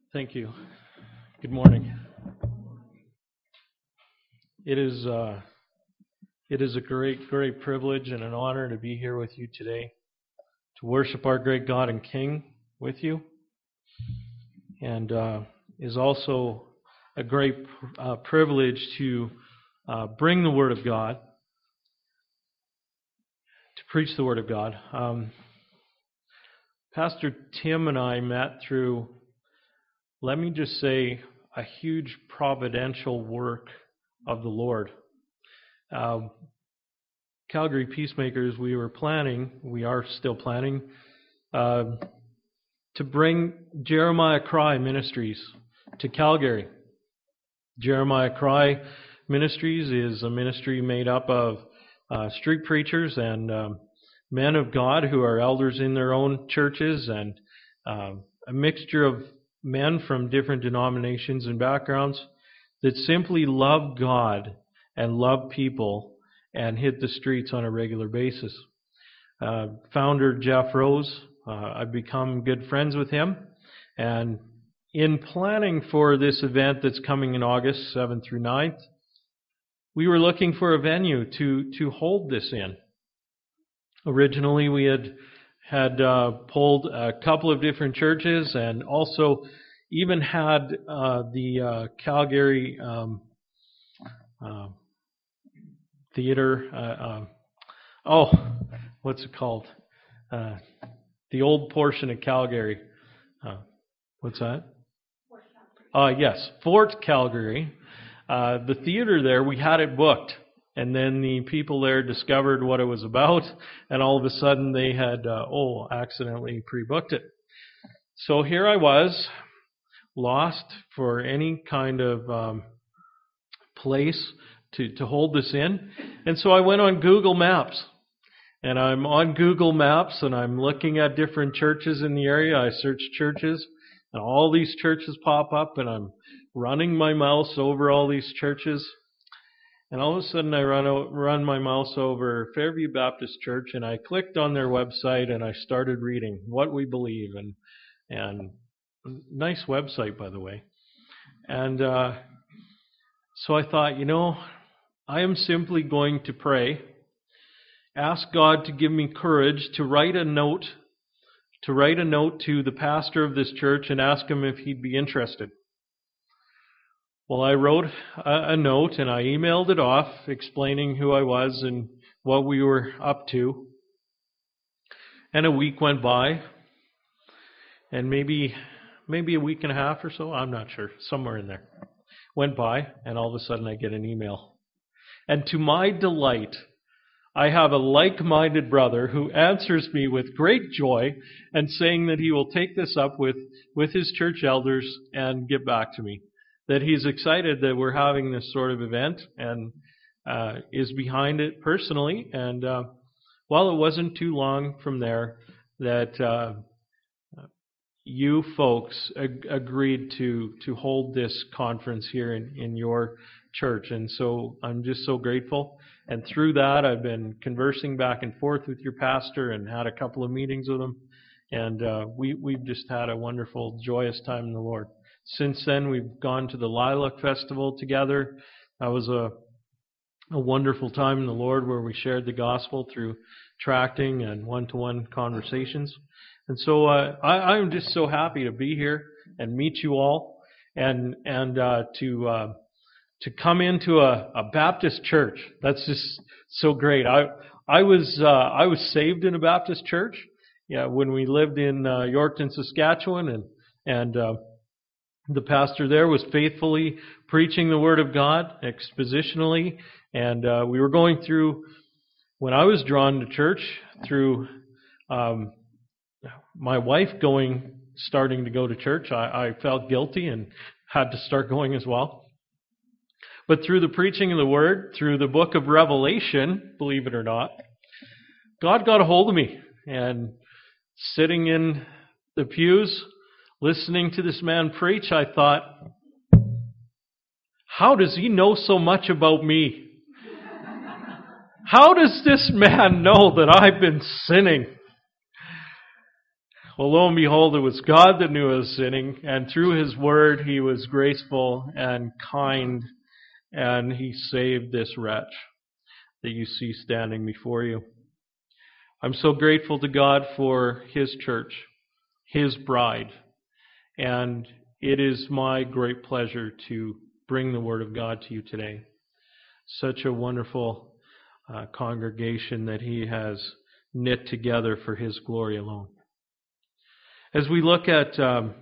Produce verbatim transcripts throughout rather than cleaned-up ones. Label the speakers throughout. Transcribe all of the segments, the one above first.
Speaker 1: Thank you. Good morning. It is uh, it is a great, great privilege and an honor to be here with you today, to worship our great God and King with you, and uh, is also a great uh, privilege to uh, bring the Word of God, to preach the Word of God. Um, Pastor Tim and I met through, let me just say, a huge providential work of the Lord. Uh, Calgary Peacemakers, we were planning, we are still planning, uh, to bring Jeremiah Cry Ministries to Calgary. Jeremiah Cry Ministries is a ministry made up of uh, street preachers and um, men of God who are elders in their own churches, and uh, a mixture of men from different denominations and backgrounds that simply love God and love people and hit the streets on a regular basis. Uh, founder Jeff Rose, uh, I've become good friends with him, and in planning for this event that's coming in August seventh through ninth, we were looking for a venue to to hold this in. Originally, we had had uh, pulled a couple of different churches, and also even had uh, the uh, Calgary um, uh, theater. Uh, uh, oh, what's it called? Uh, the old portion of Calgary. Uh, what's that? Uh, yes, Fort Calgary. Uh, the theater there, we had it booked. And then the people there discovered what it was about, and all of a sudden they had, uh, oh, accidentally pre-booked it. So here I was, lost for any kind of um, place to, to hold this in. And so I went on Google Maps. And I'm on Google Maps, and I'm looking at different churches in the area. I search churches, and all these churches pop up, and I'm running my mouse over all these churches. And all of a sudden I run out, run my mouse over Fairview Baptist Church, and I clicked on their website, and I started reading what we believe. And and nice website, by the way. And uh, so I thought, you know, I am simply going to pray, ask God to give me courage to write a note, to write a note to the pastor of this church and ask him if he'd be interested. Well, I wrote a, a note and I emailed it off explaining who I was and what we were up to. And a week went by, and maybe maybe a week and a half or so, I'm not sure, somewhere in there, went by, and all of a sudden I get an email. And to my delight, I have a like-minded brother who answers me with great joy and saying that he will take this up with, with his church elders and get back to me. That he's excited that we're having this sort of event and uh, is behind it personally. And uh, well, it wasn't too long from there that uh, you folks ag- agreed to to hold this conference here in, in your church. And so I'm just so grateful. And through that, I've been conversing back and forth with your pastor and had a couple of meetings with him. And uh, we, we've just had a wonderful, joyous time in the Lord. Since then, we've gone to the Lilac Festival together. That was a, a wonderful time in the Lord where we shared the gospel through tracting and one-to-one conversations. And so uh, I, I'm just so happy to be here and meet you all, and and uh, to uh, to come into a, a Baptist church. That's just so great. I I was uh, I was saved in a Baptist church, yeah, when we lived in uh, Yorkton, Saskatchewan, and and. Uh, The pastor there was faithfully preaching the Word of God expositionally, and uh, we were going through, when I was drawn to church, through um, my wife going, starting to go to church. I, I felt guilty and had to start going as well. But through the preaching of the Word, through the book of Revelation, believe it or not, God got a hold of me, and sitting in the pews, listening to this man preach, I thought, how does he know so much about me? How does this man know that I've been sinning? Well, lo and behold, it was God that knew I was sinning, and through His Word, He was graceful and kind, and He saved this wretch that you see standing before you. I'm so grateful to God for His church, His bride, and it is my great pleasure to bring the Word of God to you today. Such a wonderful uh, congregation that He has knit together for His glory alone. As we look at um,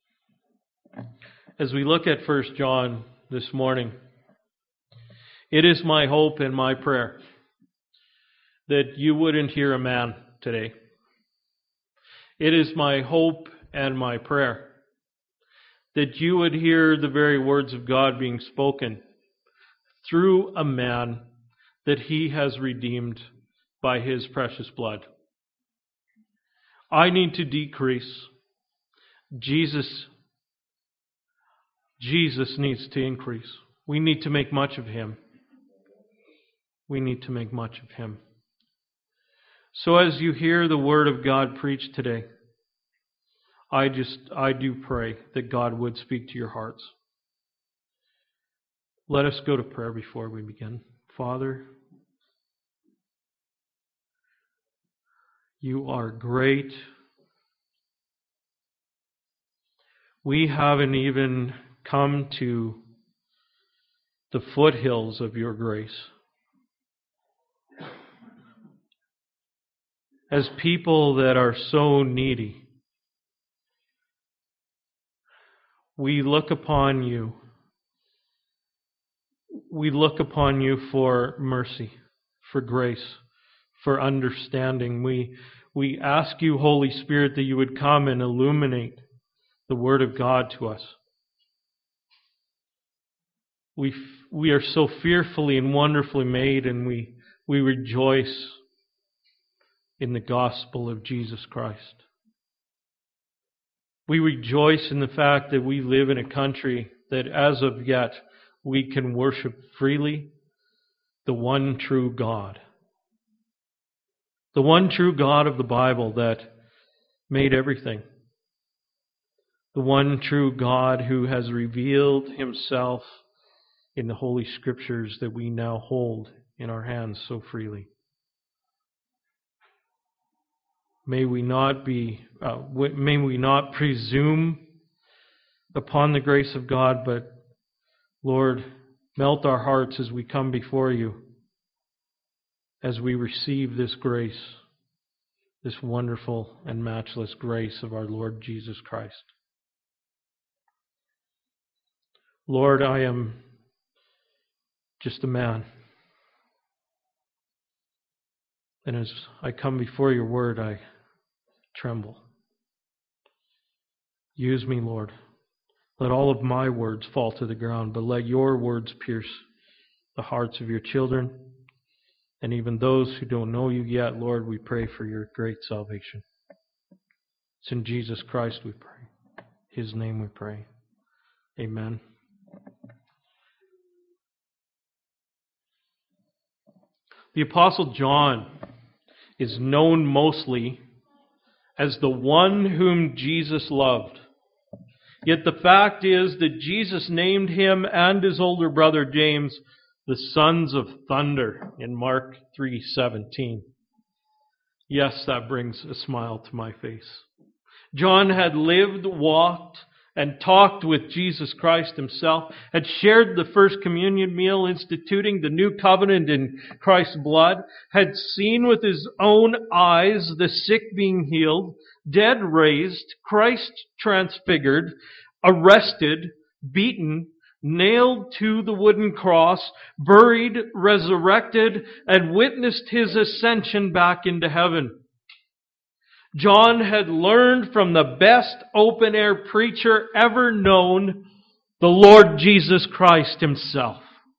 Speaker 1: as we look at First John this morning, it is my hope and my prayer that you wouldn't hear a man today. It is my hope and my prayer that you would hear the very words of God being spoken through a man that He has redeemed by His precious blood. I need to decrease. Jesus, Jesus needs to increase. We need to make much of Him. We need to make much of Him. So as you hear the Word of God preached today, I just, I do pray that God would speak to your hearts. Let us go to prayer before we begin. Father, you are great. We haven't even come to the foothills of your grace. As people that are so needy, we look upon you. We look upon you for mercy, for grace, for understanding. We, we ask you, Holy Spirit, that you would come and illuminate the Word of God to us. We, we are so fearfully and wonderfully made, and we, we rejoice in the gospel of Jesus Christ. We rejoice in the fact that we live in a country that as of yet we can worship freely the one true God. The one true God of the Bible that made everything. The one true God who has revealed Himself in the Holy Scriptures that we now hold in our hands so freely. May we not be, uh, may we not presume upon the grace of God, but Lord, melt our hearts as we come before you, as we receive this grace, this wonderful and matchless grace of our Lord Jesus Christ. Lord, I am just a man. And as I come before your word, I tremble. Use me, Lord. Let all of my words fall to the ground, but let your words pierce the hearts of your children and even those who don't know you yet. Lord, we pray for your great salvation. It's in Jesus Christ we pray. His name we pray. Amen. The Apostle John is known mostly as the one whom Jesus loved. Yet the fact is that Jesus named him and his older brother James the sons of thunder in Mark three seventeen. Yes, that brings a smile to my face. John had lived, walked, and talked with Jesus Christ Himself, had shared the first communion meal instituting the new covenant in Christ's blood, had seen with his own eyes the sick being healed, dead raised, Christ transfigured, arrested, beaten, nailed to the wooden cross, buried, resurrected, and witnessed His ascension back into heaven. John had learned from the best open-air preacher ever known, the Lord Jesus Christ Himself.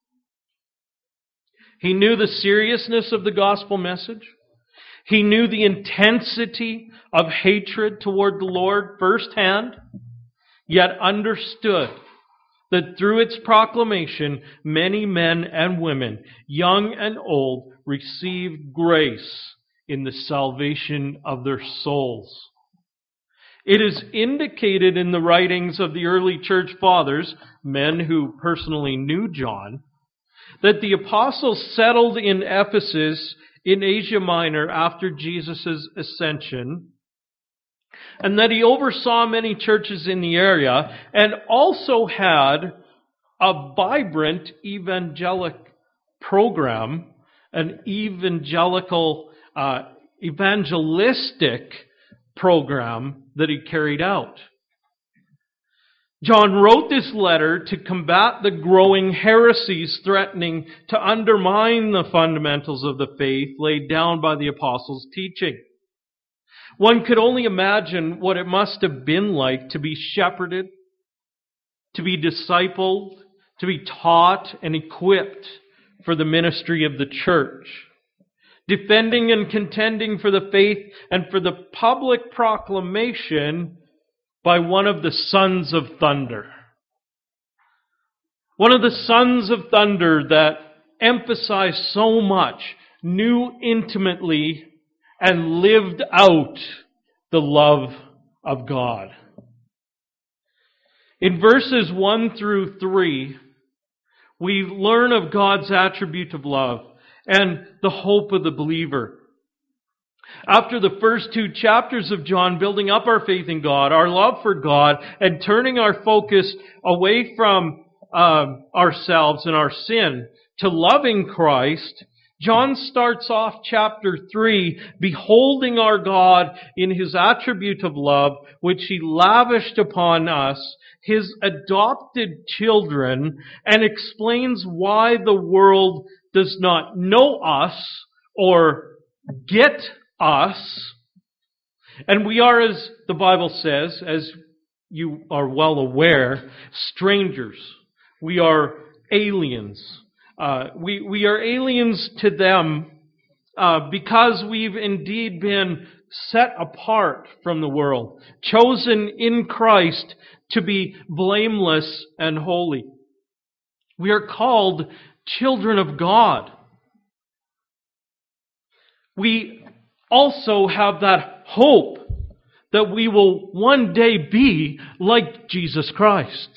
Speaker 1: He knew the seriousness of the gospel message. He knew the intensity of hatred toward the Lord firsthand, yet understood that through its proclamation, many men and women, young and old, received grace in the salvation of their souls. It is indicated in the writings of the early church fathers, men who personally knew John, that the apostles settled in Ephesus in Asia Minor after Jesus' ascension, and that he oversaw many churches in the area, and also had a vibrant evangelic program, an evangelical, uh, evangelistic program that he carried out. John wrote this letter to combat the growing heresies threatening to undermine the fundamentals of the faith laid down by the apostles' teaching. One could only imagine what it must have been like to be shepherded, to be discipled, to be taught and equipped for the ministry of the church, defending and contending for the faith and for the public proclamation by one of the sons of thunder. One of the sons of thunder that emphasized so much, knew intimately, and lived out the love of God. In verses one through three, we learn of God's attribute of love and the hope of the believer. After the first two chapters of John, building up our faith in God, our love for God, and turning our focus away from uh, ourselves and our sin to loving Christ, John starts off chapter three, beholding our God in His attribute of love, which He lavished upon us, His adopted children, and explains why the world does not know us or get us. And we are, as the Bible says, as you are well aware, strangers. We are aliens. Uh, we, we are aliens to them uh, because we've indeed been set apart from the world, chosen in Christ to be blameless and holy. We are called children of God. We also have that hope that we will one day be like Jesus Christ.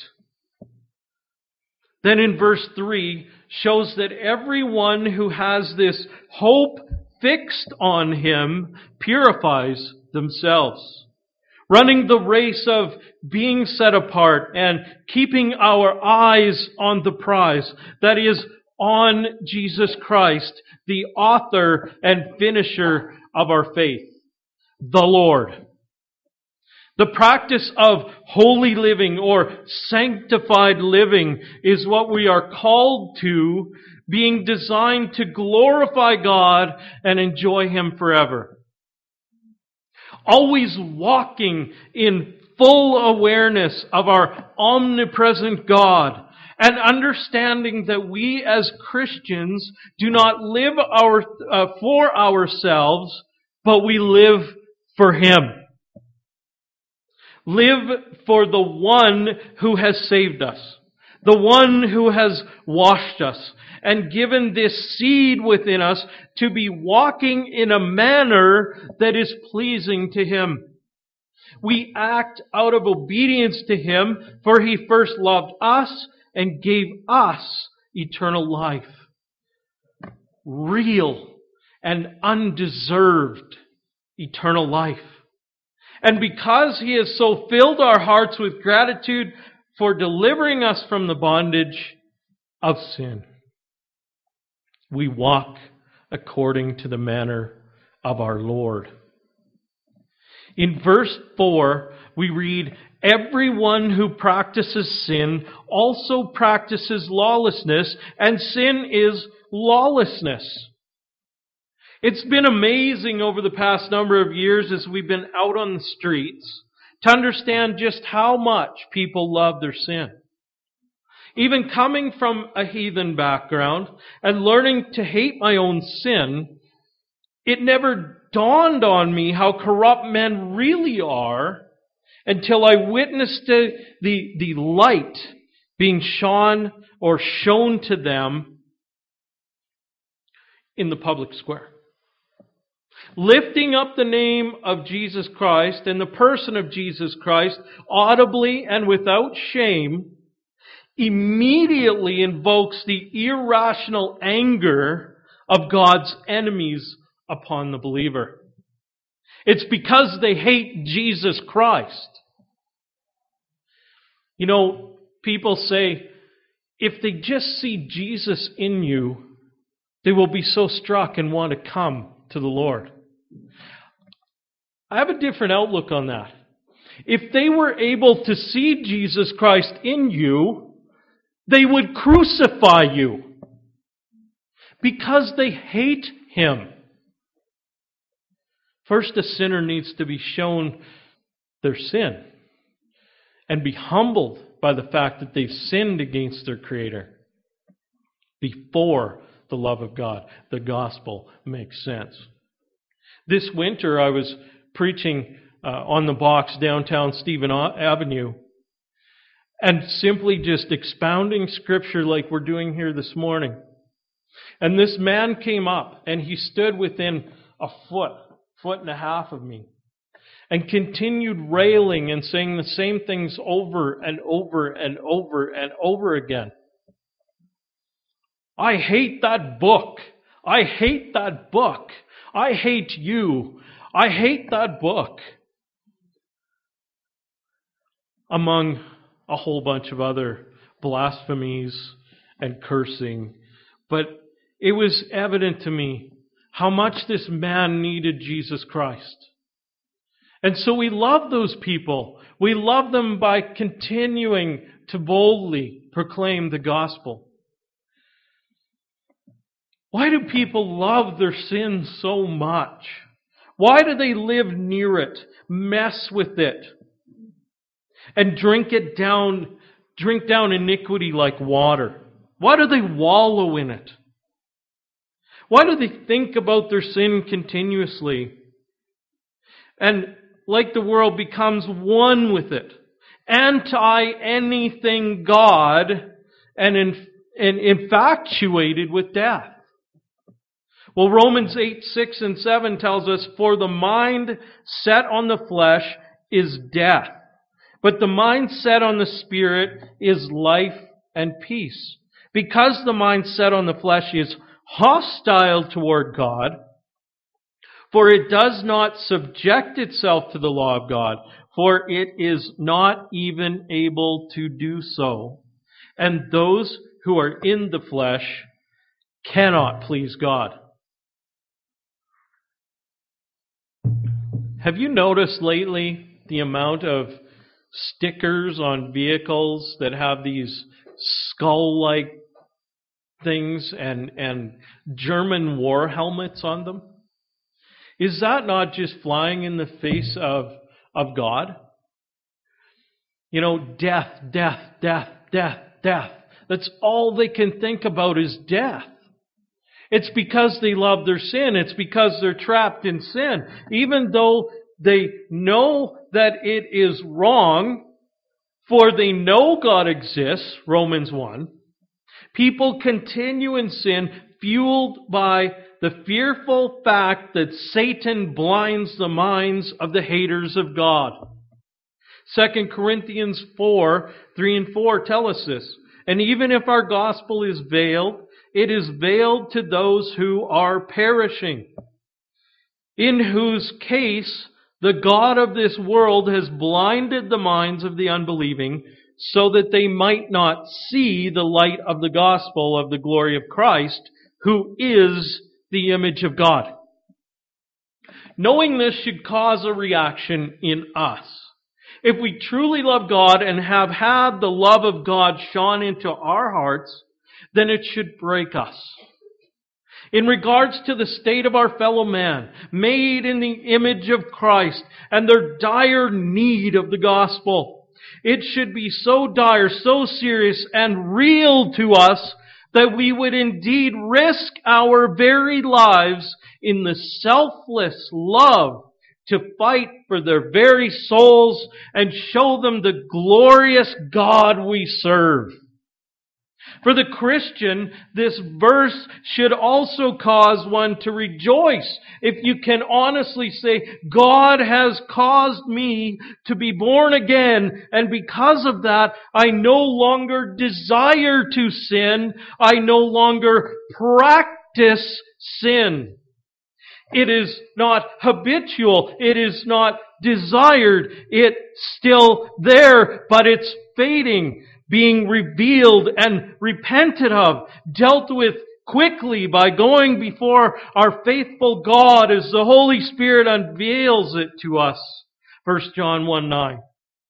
Speaker 1: Then in verse three, shows that everyone who has this hope fixed on Him purifies themselves, running the race of being set apart and keeping our eyes on the prize, that is, on Jesus Christ, the author and finisher of our faith, the Lord. The practice of holy living or sanctified living is what we are called to, being designed to glorify God and enjoy Him forever. Always walking in full awareness of our omnipresent God and understanding that we as Christians do not live our, uh, for ourselves, but we live for Him. Live for the one who has saved us, the one who has washed us, and given this seed within us to be walking in a manner that is pleasing to Him. We act out of obedience to Him, for He first loved us and gave us eternal life. Real and undeserved eternal life. And because He has so filled our hearts with gratitude for delivering us from the bondage of sin, we walk according to the manner of our Lord. In verse four, we read, "Everyone who practices sin also practices lawlessness, and sin is lawlessness." It's been amazing over the past number of years as we've been out on the streets to understand just how much people love their sin. Even coming from a heathen background and learning to hate my own sin, it never dawned on me how corrupt men really are until I witnessed the, the, the light being shone or shown to them in the public square. lifting up the name of Jesus Christ and the person of Jesus Christ audibly and without shame, immediately invokes the irrational anger of God's enemies upon the believer. It's because they hate Jesus Christ. You know, people say, if they just see Jesus in you, they will be so struck and want to come to the Lord. I have a different outlook on that. If they were able to see Jesus Christ in you, they would crucify you because they hate Him. First, a sinner needs to be shown their sin and be humbled by the fact that they've sinned against their Creator before the love of God, the gospel, makes sense. This winter, I was preaching uh, on the box downtown Stephen Avenue, and simply just expounding Scripture like we're doing here this morning. And this man came up, and he stood within a foot, foot and a half of me, and continued railing and saying the same things over and over and over and over again. I hate that book. I hate that book. I hate you. I hate that book. Among a whole bunch of other blasphemies and cursing. But it was evident to me how much this man needed Jesus Christ. And so we love those people. We love them by continuing to boldly proclaim the gospel. Why do people love their sin so much? Why do they live near it, mess with it, and drink it down, drink down iniquity like water? Why do they wallow in it? Why do they think about their sin continuously? And like the world, becomes one with it, anti anything God, and, in, and infatuated with death. Well, Romans eight, six and seven tells us, for the mind set on the flesh is death, but the mind set on the Spirit is life and peace. Because the mind set on the flesh is hostile toward God, for it does not subject itself to the law of God, for it is not even able to do so. And those who are in the flesh cannot please God. Have you noticed lately the amount of stickers on vehicles that have these skull-like things and, and German war helmets on them? Is that not just flying in the face of, of God? You know, death, death, death, death, death. That's all they can think about is death. It's because they love their sin. It's because they're trapped in sin. Even though they know that it is wrong, for they know God exists, Romans one, people continue in sin, fueled by the fearful fact that Satan blinds the minds of the haters of God. Second Corinthians four, three and four tell us this. And even if our gospel is veiled, it is veiled to those who are perishing, in whose case the God of this world has blinded the minds of the unbelieving, so that they might not see the light of the gospel of the glory of Christ, who is the image of God. Knowing this should cause a reaction in us. If we truly love God and have had the love of God shone into our hearts, then it should break us. In regards to the state of our fellow man, made in the image of Christ, and their dire need of the gospel, it should be so dire, so serious, and real to us that we would indeed risk our very lives in the selfless love to fight for their very souls and show them the glorious God we serve. For the Christian, this verse should also cause one to rejoice. If you can honestly say, God has caused me to be born again, and because of that, I no longer desire to sin. I no longer practice sin. It is not habitual. It is not desired. It's still there, but it's fading, being revealed and repented of, dealt with quickly by going before our faithful God as the Holy Spirit unveils it to us. First John one nine.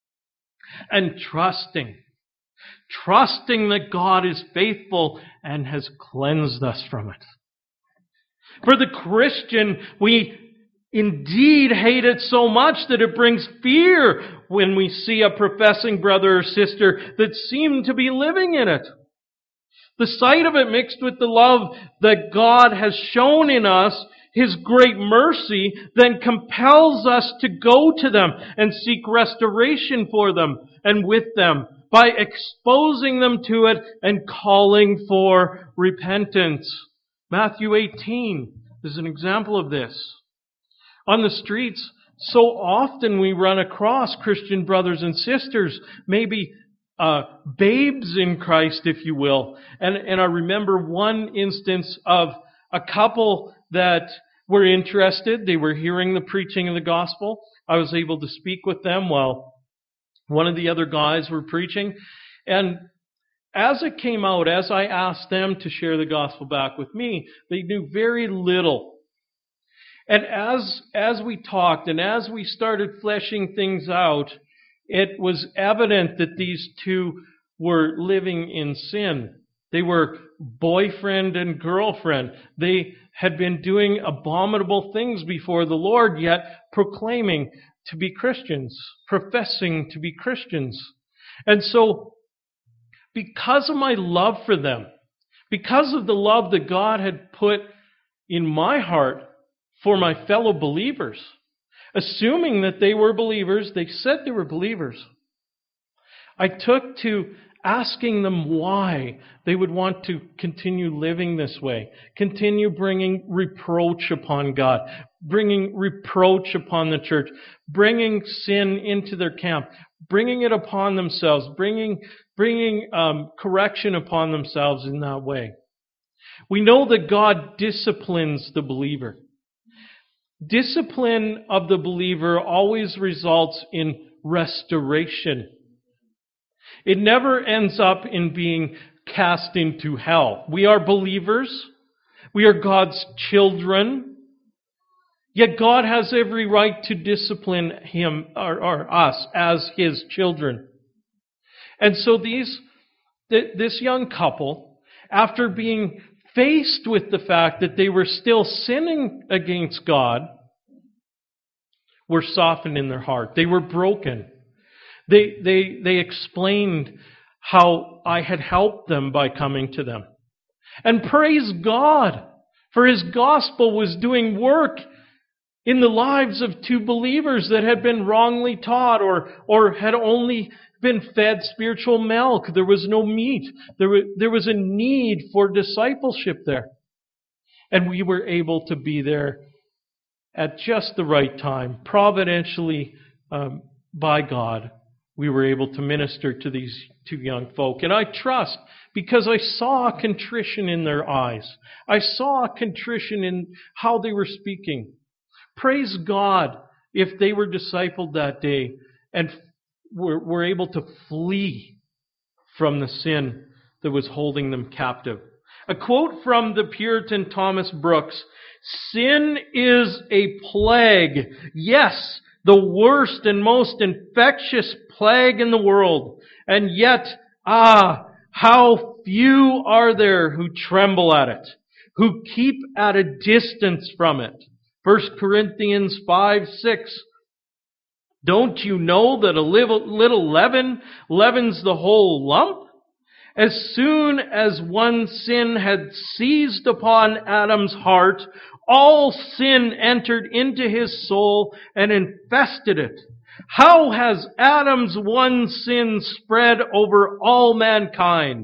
Speaker 1: And trusting, trusting that God is faithful and has cleansed us from it. For the Christian, we indeed hate it so much that it brings fear when we see a professing brother or sister that seem to be living in it. The sight of it mixed with the love that God has shown in us, His great mercy, then compels us to go to them and seek restoration for them and with them by exposing them to it and calling for repentance. Matthew eighteen is an example of this. On the streets, so often we run across Christian brothers and sisters, maybe uh, babes in Christ, if you will. And, and I remember one instance of a couple that were interested. They were hearing the preaching of the gospel. I was able to speak with them while one of the other guys were preaching. And as it came out, as I asked them to share the gospel back with me, they knew very little. And as, as we talked and as we started fleshing things out, it was evident that these two were living in sin. They were boyfriend and girlfriend. They had been doing abominable things before the Lord, yet proclaiming to be Christians, professing to be Christians. And so, because of my love for them, because of the love that God had put in my heart for my fellow believers, assuming that they were believers, they said they were believers, I took to asking them why they would want to continue living this way, continue bringing reproach upon God, bringing reproach upon the church, bringing sin into their camp, bringing it upon themselves, bringing bringing um, correction upon themselves in that way. We know that God disciplines the believer. Discipline of the believer always results in restoration. It never ends up in being cast into hell. We are believers. We are God's children. Yet God has every right to discipline him or, or us as His children. And so these, this young couple, after being faced with the fact that they were still sinning against God, were softened in their heart. They were broken. They, they, they explained how I had helped them by coming to them. And praise God, for His gospel was doing work in the lives of two believers that had been wrongly taught or, or had only been fed spiritual milk. There was no meat. There was, there was a need for discipleship there. And we were able to be there at just the right time. Providentially, um, by God, we were able to minister to these two young folk. And I trust, because I saw a contrition in their eyes. I saw a contrition in how they were speaking. Praise God if they were discipled that day and were, were able to flee from the sin that was holding them captive. A quote from the Puritan Thomas Brooks: "Sin is a plague, yes, the worst and most infectious plague in the world, and yet, ah, how few are there who tremble at it, who keep at a distance from it." First Corinthians five six. "Don't you know that a little, little leaven leavens the whole lump? As soon as one sin had seized upon Adam's heart, all sin entered into his soul and infested it. How has Adam's one sin spread over all mankind?"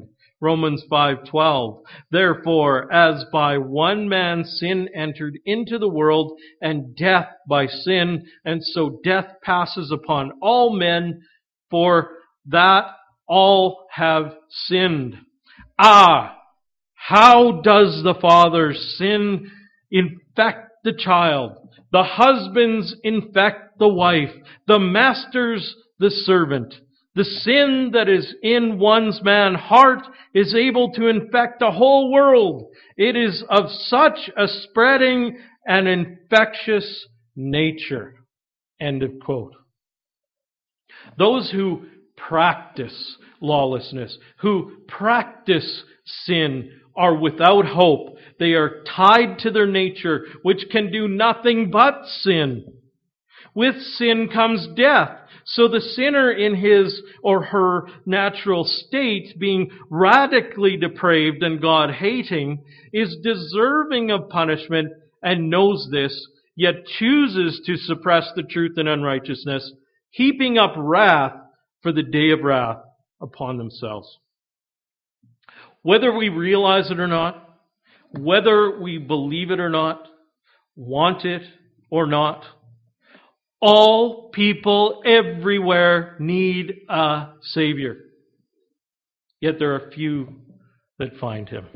Speaker 1: Romans five twelve. Therefore, as by one man sin entered into the world, and death by sin, and so death passes upon all men, for that all have sinned. Ah, how does the father's sin infect the child? The husbands infect the wife, the master's the servant. The sin that is in one's man heart is able to infect the whole world. It is of such a spreading and infectious nature. End of quote. Those who practice lawlessness, who practice sin, are without hope. They are tied to their nature, which can do nothing but sin. With sin comes death. So the sinner in his or her natural state, being radically depraved and God-hating, is deserving of punishment and knows this, yet chooses to suppress the truth in unrighteousness, heaping up wrath for the day of wrath upon themselves. Whether we realize it or not, whether we believe it or not, want it or not, all people everywhere need a Savior. Yet there are few that find Him.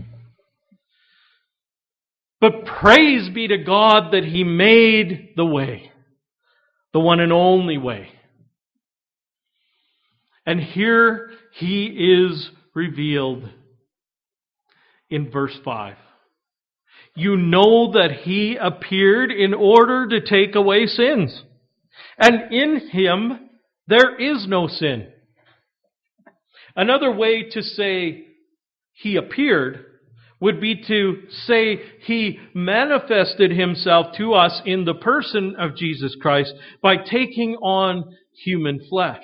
Speaker 1: But praise be to God that He made the way, the one and only way. And here He is revealed in verse five. You know that He appeared in order to take away sins. And in Him there is no sin. Another way to say He appeared would be to say He manifested Himself to us in the person of Jesus Christ by taking on human flesh.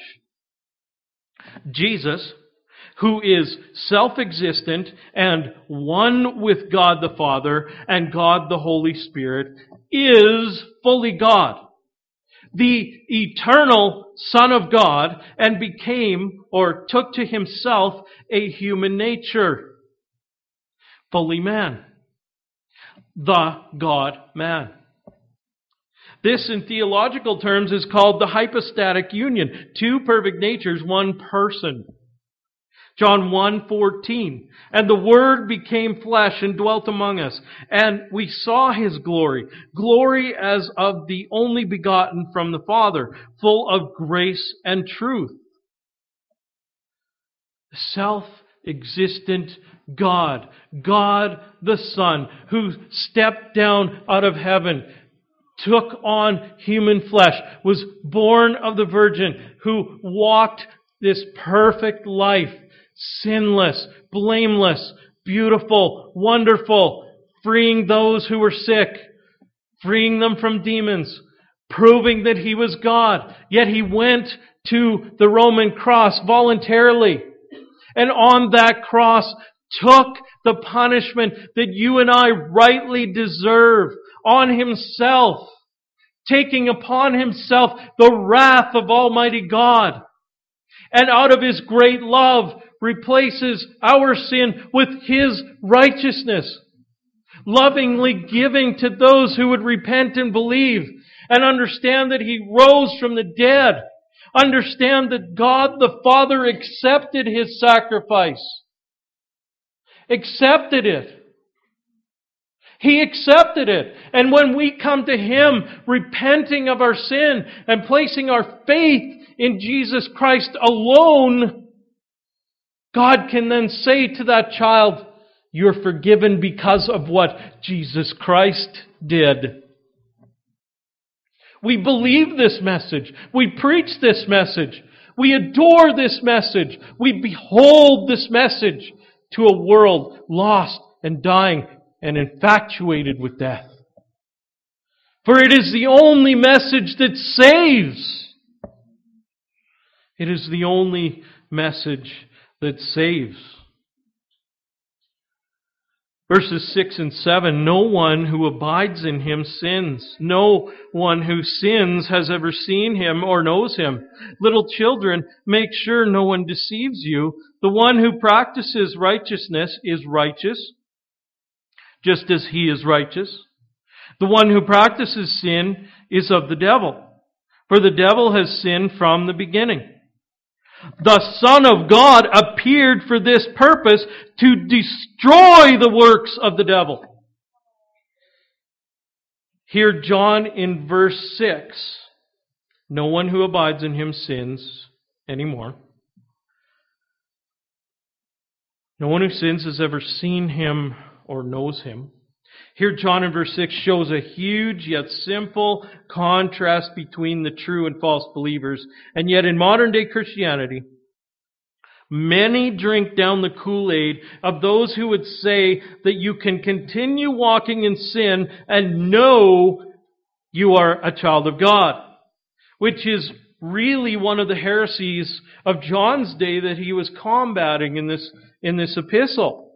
Speaker 1: Jesus, who is self-existent and one with God the Father and God the Holy Spirit, is fully God, the eternal Son of God, and became or took to Himself a human nature. Fully man. The God-man. This, in theological terms, is called the hypostatic union. Two perfect natures, one person. John one fourteen. And the Word became flesh and dwelt among us. And we saw His glory. Glory as of the only begotten from the Father, full of grace and truth. Self-existent God. God the Son, who stepped down out of heaven, took on human flesh, was born of the Virgin, who walked this perfect life, sinless, blameless, beautiful, wonderful, freeing those who were sick, freeing them from demons, proving that He was God. Yet He went to the Roman cross voluntarily, and on that cross took the punishment that you and I rightly deserve on Himself, taking upon Himself the wrath of Almighty God. And out of His great love, replaces our sin with His righteousness, lovingly giving to those who would repent and believe, and understand that He rose from the dead. Understand that God the Father accepted His sacrifice. Accepted it. He accepted it. And when we come to Him, repenting of our sin and placing our faith in Jesus Christ alone, God can then say to that child, you're forgiven because of what Jesus Christ did. We believe this message. We preach this message. We adore this message. We behold this message to a world lost and dying and infatuated with death. For it is the only message that saves. It is the only message that saves. Verses six and seven, no one who abides in Him sins. No one who sins has ever seen Him or knows Him. Little children, make sure no one deceives you. The one who practices righteousness is righteous, just as He is righteous. The one who practices sin is of the devil, for the devil has sinned from the beginning. The Son of God appeared for this purpose, to destroy the works of the devil. Here John in verse six, no one who abides in Him sins anymore. No one who sins has ever seen Him or knows Him. Here John in verse six shows a huge yet simple contrast between the true and false believers. And yet in modern day Christianity, many drink down the Kool-Aid of those who would say that you can continue walking in sin and know you are a child of God, which is really one of the heresies of John's day that he was combating in this, in this epistle.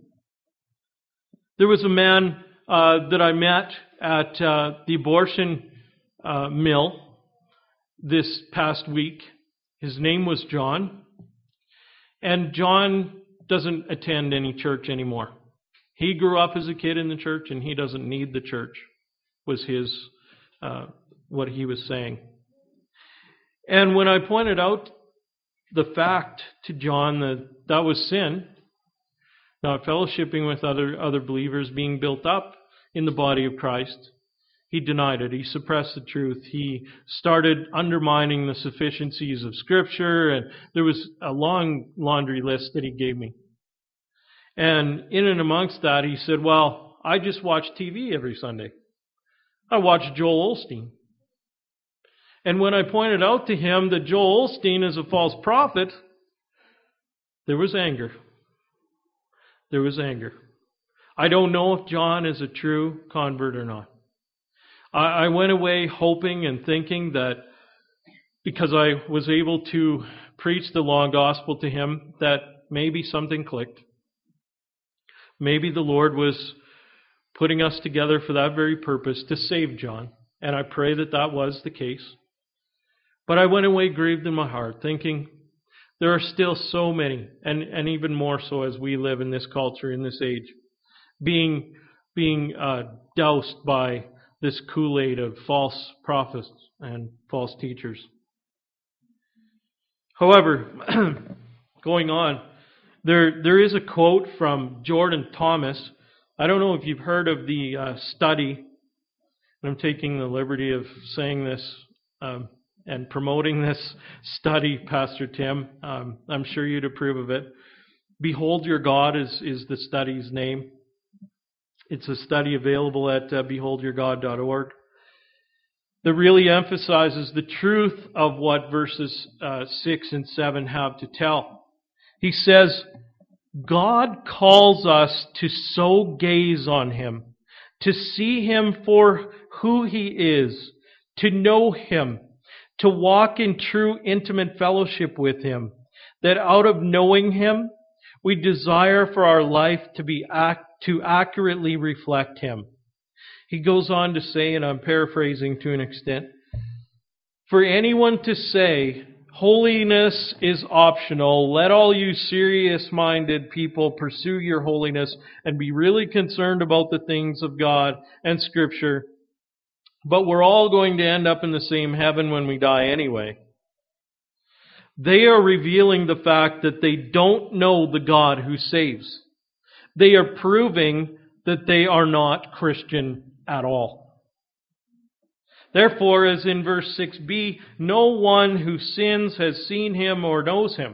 Speaker 1: There was a man uh, that I met at uh, the abortion uh, mill this past week. His name was John. And John doesn't attend any church anymore. He grew up as a kid in the church, and he doesn't need the church, was his uh, what he was saying. And when I pointed out the fact to John that that was sin, not fellowshipping with other other believers, being built up in the body of Christ, he denied it. He suppressed the truth. He started undermining the sufficiencies of Scripture, and there was a long laundry list that he gave me. And in and amongst that, he said, well, I just watch T V every Sunday. I watch Joel Osteen. And when I pointed out to him that Joel Osteen is a false prophet, there was anger. There was anger. I don't know if John is a true convert or not. I went away hoping and thinking that because I was able to preach the long gospel to him, that maybe something clicked. Maybe the Lord was putting us together for that very purpose, to save John. And I pray that that was the case. But I went away grieved in my heart, thinking there are still so many, and, and even more so as we live in this culture, in this age, being, being uh, doused by this Kool-Aid of false prophets and false teachers. However, going on, there there is a quote from Jordan Thomas. I don't know if you've heard of the uh, study, and I'm taking the liberty of saying this um, and promoting this study, Pastor Tim. Um, I'm sure you'd approve of it. Behold Your God is, is the study's name. It's a study available at uh, behold your god dot org that really emphasizes the truth of what verses uh, six and seven have to tell. He says, God calls us to so gaze on Him, to see Him for who He is, to know Him, to walk in true intimate fellowship with Him, that out of knowing Him, we desire for our life to be act, to accurately reflect Him. He goes on to say, and I'm paraphrasing to an extent, for anyone to say, holiness is optional, let all you serious-minded people pursue your holiness and be really concerned about the things of God and Scripture, but we're all going to end up in the same heaven when we die anyway. They are revealing the fact that they don't know the God who saves. They are proving that they are not Christian at all. Therefore, as in verse six b, no one who sins has seen Him or knows Him.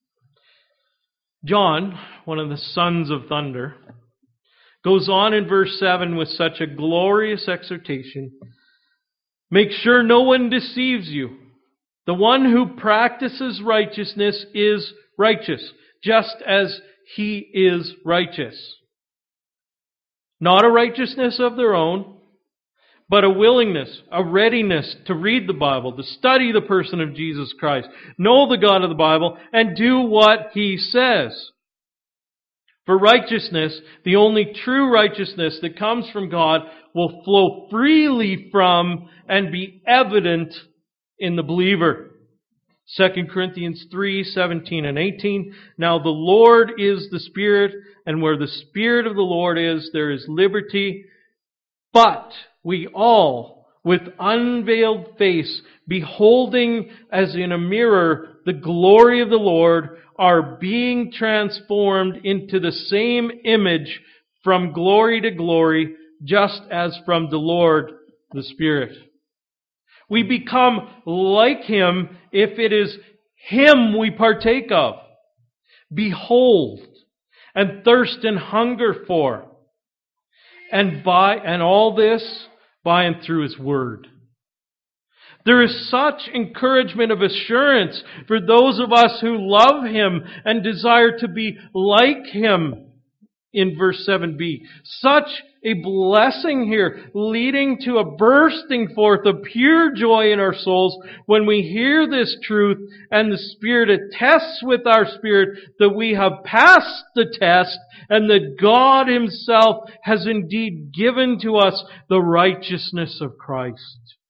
Speaker 1: John, one of the sons of thunder, goes on in verse seven with such a glorious exhortation. Make sure no one deceives you. The one who practices righteousness is righteous, just as He is righteous. Not a righteousness of their own, but a willingness, a readiness to read the Bible, to study the person of Jesus Christ, know the God of the Bible, and do what He says. For righteousness, the only true righteousness that comes from God, will flow freely from and be evident in the believer. Second Corinthians three, seventeen and eighteen. Now the Lord is the Spirit, and where the Spirit of the Lord is, there is liberty. But we all, with unveiled face, beholding as in a mirror the glory of the Lord, are being transformed into the same image from glory to glory, just as from the Lord, the Spirit. We become like Him if it is Him we partake of, behold, and thirst and hunger for, and by and all this by and through His Word. There is such encouragement of assurance for those of us who love Him and desire to be like Him in verse seven b. Such a blessing here, leading to a bursting forth of pure joy in our souls when we hear this truth and the Spirit attests with our spirit that we have passed the test and that God Himself has indeed given to us the righteousness of Christ.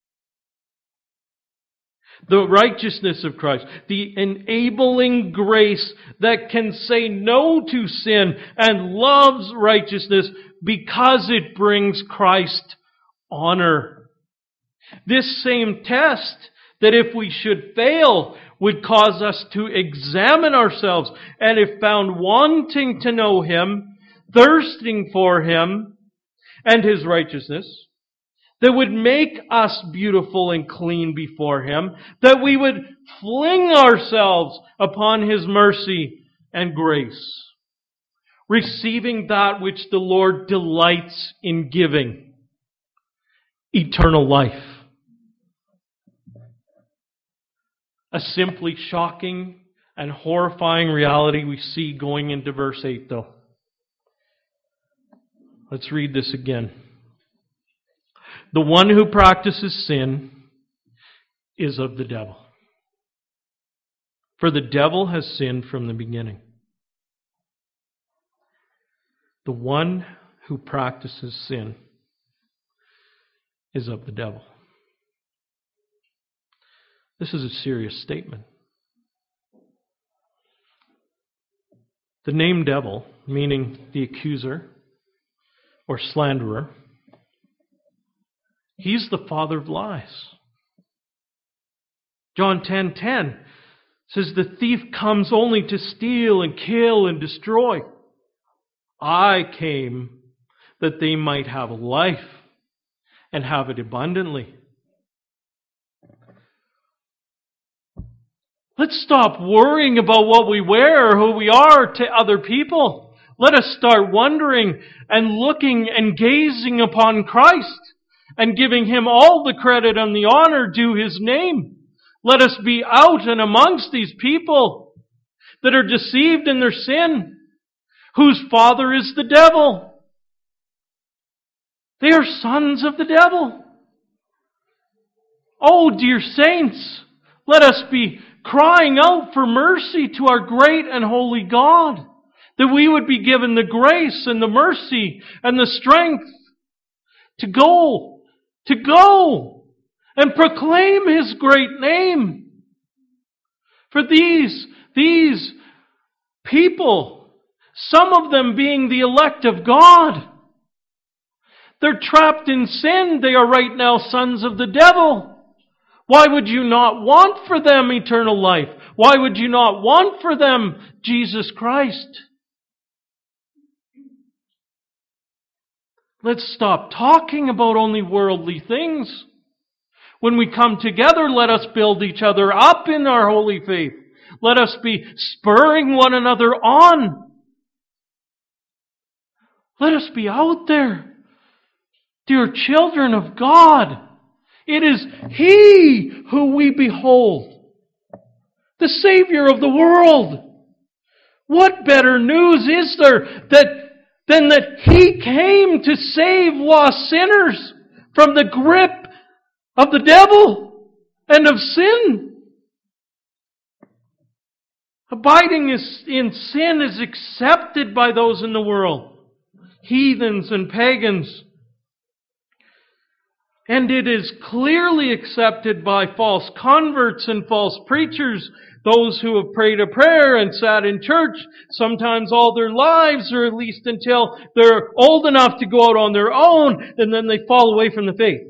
Speaker 1: The righteousness of Christ, the enabling grace that can say no to sin and loves righteousness because it brings Christ honor. This same test that if we should fail would cause us to examine ourselves, and if found wanting to know Him, thirsting for Him and His righteousness, that would make us beautiful and clean before Him, that we would fling ourselves upon His mercy and grace, receiving that which the Lord delights in giving, eternal life. A simply shocking and horrifying reality we see going into verse eight, though. Let's read this again. The one who practices sin is of the devil. For the devil has sinned from the beginning. The one who practices sin is of the devil. This is a serious statement. The name devil, meaning the accuser or slanderer, he's the father of lies. John ten ten says the thief comes only to steal and kill and destroy. I came that they might have life and have it abundantly. Let's stop worrying about what we wear or who we are to other people. Let us start wondering and looking and gazing upon Christ and giving Him all the credit and the honor due His name. Let us be out and amongst these people that are deceived in their sin, whose father is the devil. They are sons of the devil. Oh, dear saints, let us be crying out for mercy to our great and holy God, that we would be given the grace and the mercy and the strength to go, to go and proclaim His great name. For these, these people, some of them being the elect of God, they're trapped in sin. They are right now sons of the devil. Why would you not want for them eternal life? Why would you not want for them Jesus Christ? Let's stop talking about only worldly things. When we come together, let us build each other up in our holy faith. Let us be spurring one another on. Let us be out there. Dear children of God, it is He who we behold, the Savior of the world. What better news is there that, than that He came to save lost sinners from the grip of the devil and of sin? Abiding is, in sin is accepted by those in the world, heathens and pagans. And it is clearly accepted by false converts and false preachers, those who have prayed a prayer and sat in church, sometimes all their lives, or at least until they're old enough to go out on their own, and then they fall away from the faith.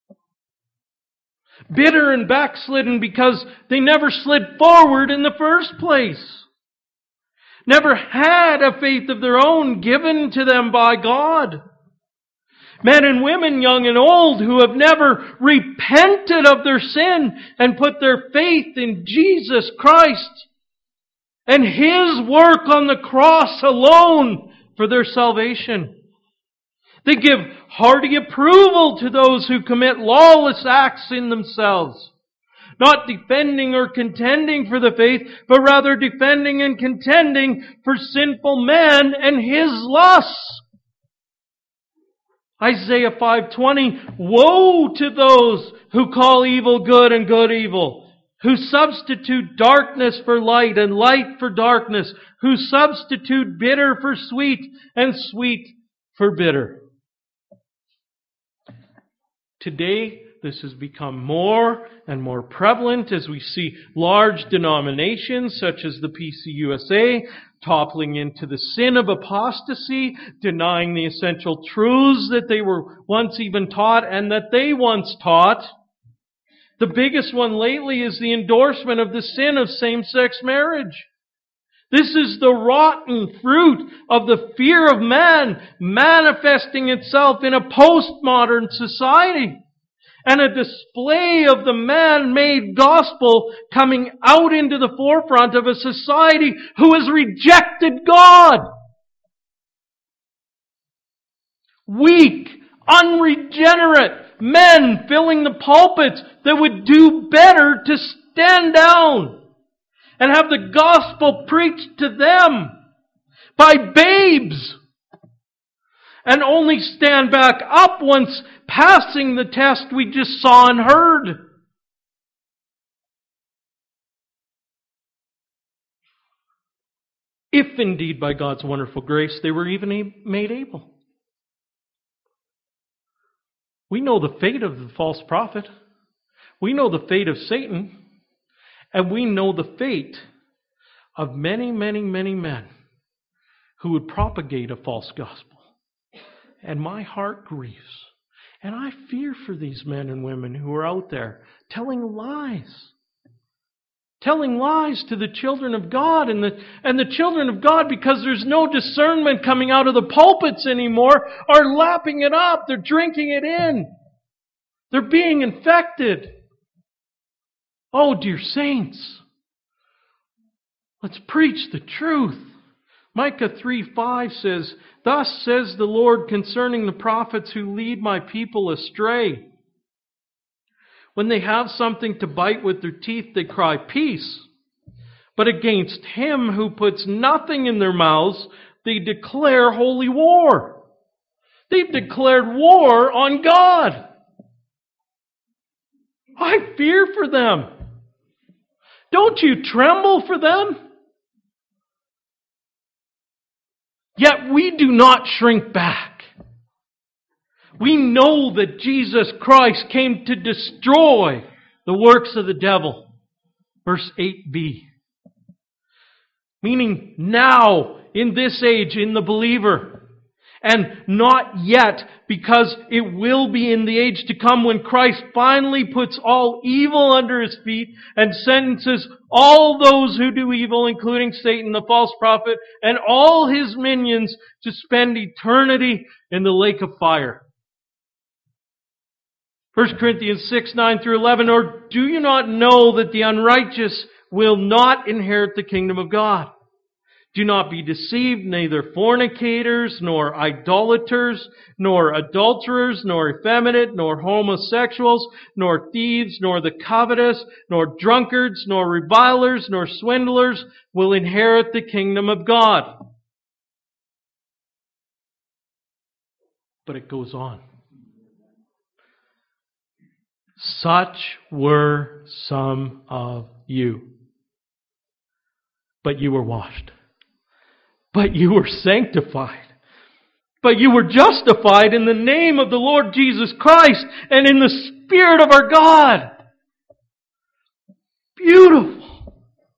Speaker 1: Bitter and backslidden because they never slid forward in the first place. Never had a faith of their own given to them by God. Men and women, young and old, who have never repented of their sin and put their faith in Jesus Christ and His work on the cross alone for their salvation. They give hearty approval to those who commit lawless acts in themselves, not defending or contending for the faith, but rather defending and contending for sinful man and his lusts. Isaiah five twenty, woe to those who call evil good and good evil, who substitute darkness for light and light for darkness, who substitute bitter for sweet and sweet for bitter. Today, this has become more and more prevalent as we see large denominations such as the P C U S A toppling into the sin of apostasy, denying the essential truths that they were once even taught and that they once taught. The biggest one lately is the endorsement of the sin of same-sex marriage. This is the rotten fruit of the fear of man manifesting itself in a postmodern society. And a display of the man-made gospel coming out into the forefront of a society who has rejected God. Weak, unregenerate men filling the pulpits that would do better to stand down and have the gospel preached to them by babes, and only stand back up once passing the test we just saw and heard. If indeed by God's wonderful grace they were even made able. We know the fate of the false prophet. We know the fate of Satan. And we know the fate of many, many, many men who would propagate a false gospel. And my heart grieves. And I fear for these men and women who are out there telling lies. Telling lies to the children of God. And the, and the children of God, because there's no discernment coming out of the pulpits anymore, are lapping it up. They're drinking it in. They're being infected. Oh, dear saints, let's preach the truth. Micah three five says, thus says the Lord concerning the prophets who lead my people astray. When they have something to bite with their teeth, they cry, peace. But against him who puts nothing in their mouths, they declare holy war. They've declared war on God. I fear for them. Don't you tremble for them? Yet we do not shrink back. We know that Jesus Christ came to destroy the works of the devil. Verse eight b. Meaning now, in this age, in the believer. And not yet, because it will be in the age to come when Christ finally puts all evil under His feet and sentences all those who do evil, including Satan, the false prophet, and all his minions to spend eternity in the lake of fire. First Corinthians six, nine through eleven, or do you not know that the unrighteous will not inherit the kingdom of God? Do not be deceived, neither fornicators, nor idolaters, nor adulterers, nor effeminate, nor homosexuals, nor thieves, nor the covetous, nor drunkards, nor revilers, nor swindlers will inherit the kingdom of God. But it goes on. Such were some of you. But you were washed. But you were sanctified. But you were justified in the name of the Lord Jesus Christ and in the Spirit of our God. Beautiful.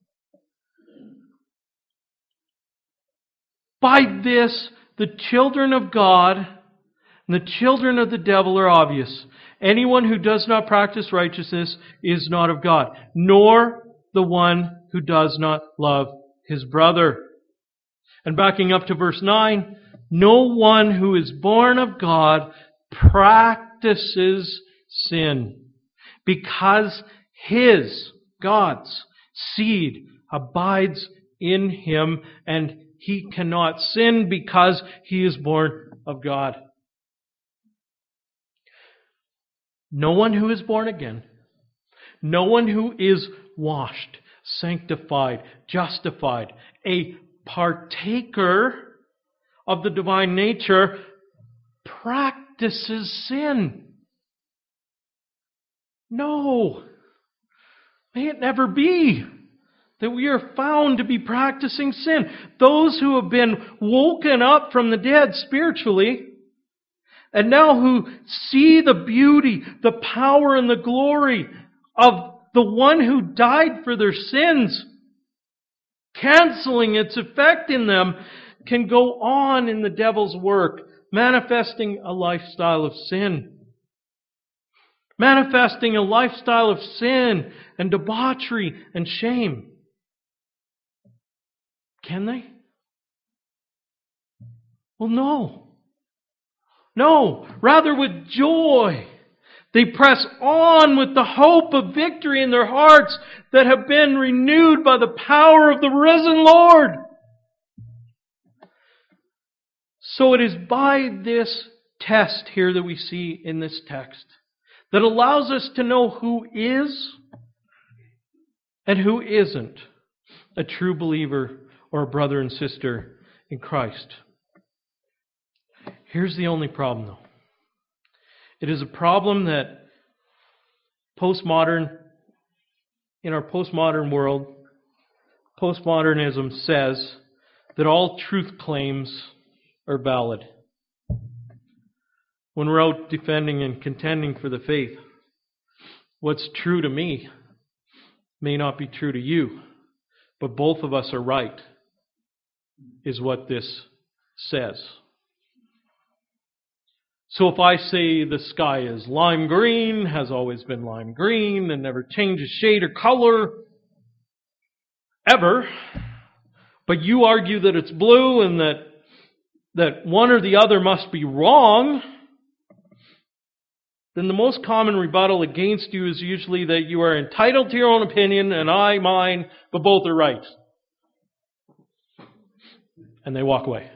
Speaker 1: By this, the children of God and the children of the devil are obvious. Anyone who does not practice righteousness is not of God, nor the one who does not love his brother. And backing up to verse nine, no one who is born of God practices sin, because his, God's, seed abides in him, and he cannot sin because he is born of God. No one who is born again, no one who is washed, sanctified, justified, a partaker of the divine nature, practices sin. No. May it never be that we are found to be practicing sin. Those who have been woken up from the dead spiritually, and now who see the beauty, the power, and the glory of the one who died for their sins, canceling its effect in them, can go on in the devil's work, manifesting a lifestyle of sin. Manifesting a lifestyle of sin and debauchery and shame. Can they? Well, no. No. Rather, with joy, they press on with the hope of victory in their hearts that have been renewed by the power of the risen Lord. So it is by this test here that we see in this text that allows us to know who is and who isn't a true believer or a brother and sister in Christ. Here's the only problem, though. It is a problem that postmodern, in our postmodern world, postmodernism says that all truth claims are valid. When we're out defending and contending for the faith, what's true to me may not be true to you, but both of us are right, is what this says. So if I say the sky is lime green, has always been lime green, and never changes shade or color, ever, but you argue that it's blue and that that one or the other must be wrong, then the most common rebuttal against you is usually that you are entitled to your own opinion and I mine, but both are right. And they walk away.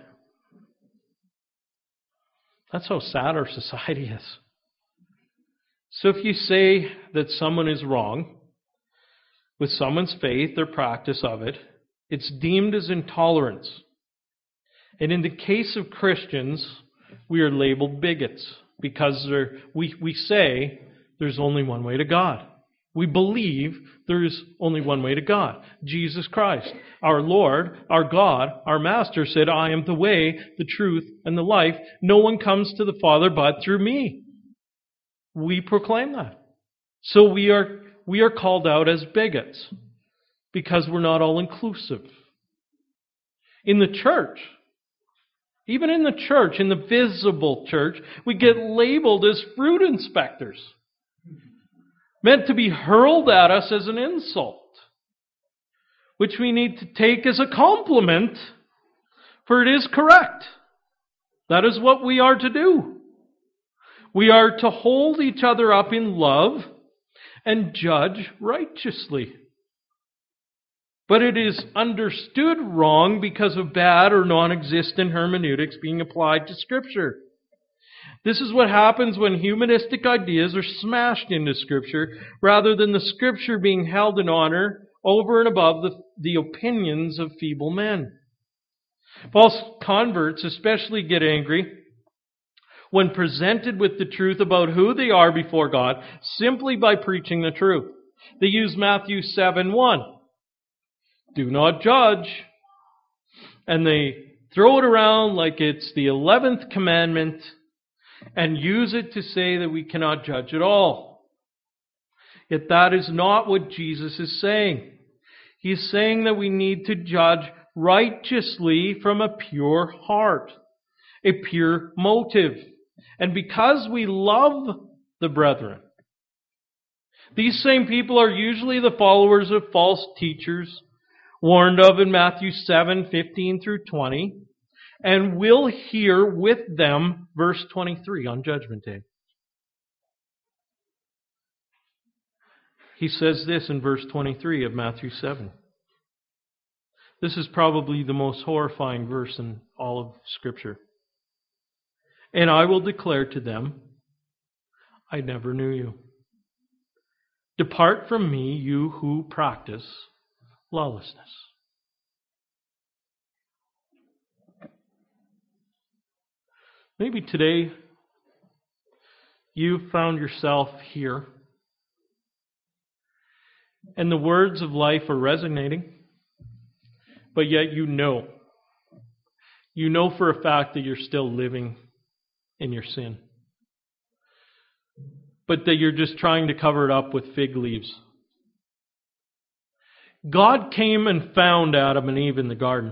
Speaker 1: That's how sad our society is. So if you say that someone is wrong with someone's faith or practice of it, it's deemed as intolerance. And in the case of Christians, we are labeled bigots because we, we say there's only one way to God. We believe there is only one way to God. Jesus Christ, our Lord, our God, our Master said, I am the way, the truth, and the life. No one comes to the Father but through me. We proclaim that. So we are, we are called out as bigots because we're not all inclusive. In the church, even in the church, in the visible church, we get labeled as fruit inspectors. Meant to be hurled at us as an insult, which we need to take as a compliment, for it is correct. That is what we are to do. We are to hold each other up in love and judge righteously. But it is understood wrong because of bad or non-existent hermeneutics being applied to Scripture. This is what happens when humanistic ideas are smashed into Scripture rather than the Scripture being held in honor over and above the, the opinions of feeble men. False converts especially get angry when presented with the truth about who they are before God simply by preaching the truth. They use Matthew seven one. do not judge. And they throw it around like it's the eleventh commandment and use it to say that we cannot judge at all. Yet that is not what Jesus is saying. He is saying that we need to judge righteously from a pure heart, a pure motive. And because we love the brethren, these same people are usually the followers of false teachers, warned of in Matthew seven, fifteen through twenty, and will hear with them, verse twenty-three, on Judgment Day. He says this in verse twenty-three of Matthew seven. This is probably the most horrifying verse in all of Scripture. And I will declare to them, I never knew you. Depart from me, you who practice lawlessness. Maybe today you've found yourself here and the words of life are resonating, but yet you know, you know for a fact that you're still living in your sin, but that you're just trying to cover it up with fig leaves. God came and found Adam and Eve in the garden.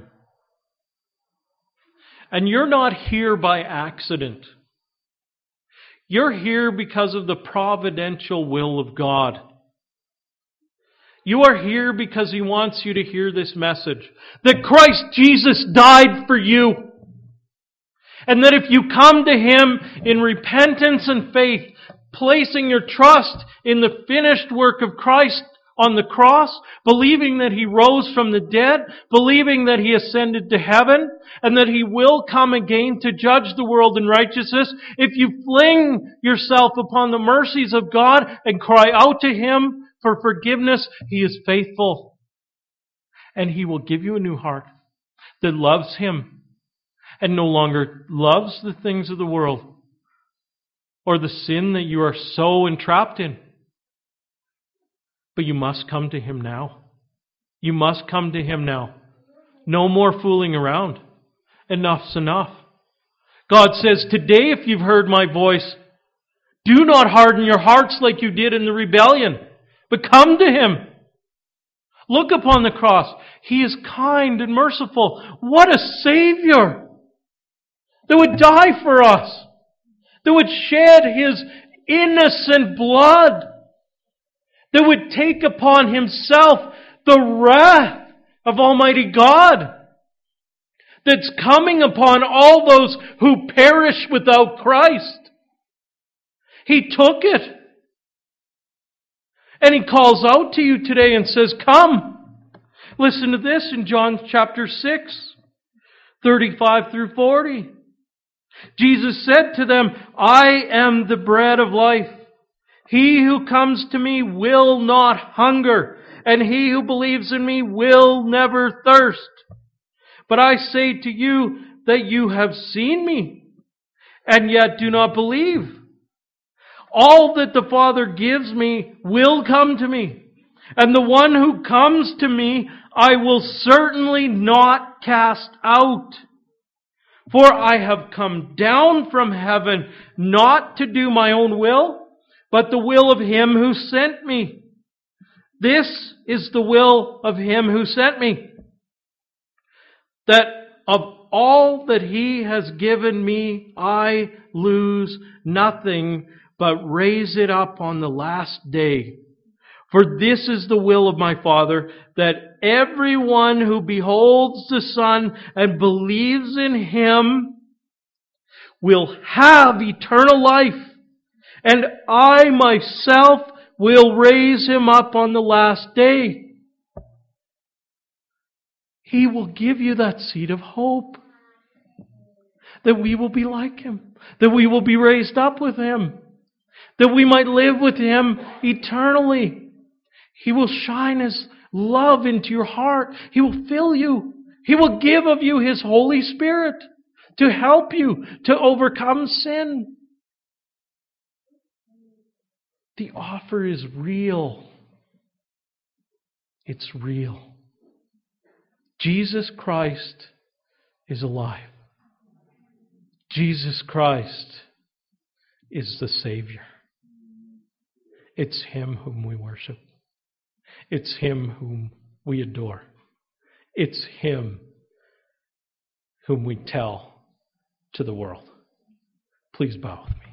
Speaker 1: And you're not here by accident. You're here because of the providential will of God. You are here because He wants you to hear this message. That Christ Jesus died for you. And that if you come to Him in repentance and faith, placing your trust in the finished work of Christ on the cross, believing that He rose from the dead, believing that He ascended to heaven, and that He will come again to judge the world in righteousness, if you fling yourself upon the mercies of God and cry out to Him for forgiveness, He is faithful. And He will give you a new heart that loves Him and no longer loves the things of the world or the sin that you are so entrapped in. But you must come to Him now. You must come to Him now. No more fooling around. Enough's enough. God says, today if you've heard my voice, do not harden your hearts like you did in the rebellion, but come to Him. Look upon the cross. He is kind and merciful. What a Savior that would die for us, that would shed His innocent blood, that would take upon Himself the wrath of Almighty God, that's coming upon all those who perish without Christ. He took it. And He calls out to you today and says, come. Listen to this in John chapter six, thirty-five through forty. Jesus said to them, I am the bread of life. He who comes to me will not hunger, and he who believes in me will never thirst. But I say to you that you have seen me, and yet do not believe. All that the Father gives me will come to me, and the one who comes to me I will certainly not cast out. For I have come down from heaven not to do my own will, but the will of Him who sent me. This is the will of Him who sent me, that of all that He has given me, I lose nothing, but raise it up on the last day. For this is the will of my Father, that everyone who beholds the Son and believes in Him will have eternal life, and I myself will raise him up on the last day. He will give you that seed of hope, that we will be like Him, that we will be raised up with Him, that we might live with Him eternally. He will shine His love into your heart. He will fill you. He will give of you His Holy Spirit to help you to overcome sin. The offer is real. It's real. Jesus Christ is alive. Jesus Christ is the Savior. It's Him whom we worship. It's Him whom we adore. It's Him whom we tell to the world. Please bow with me.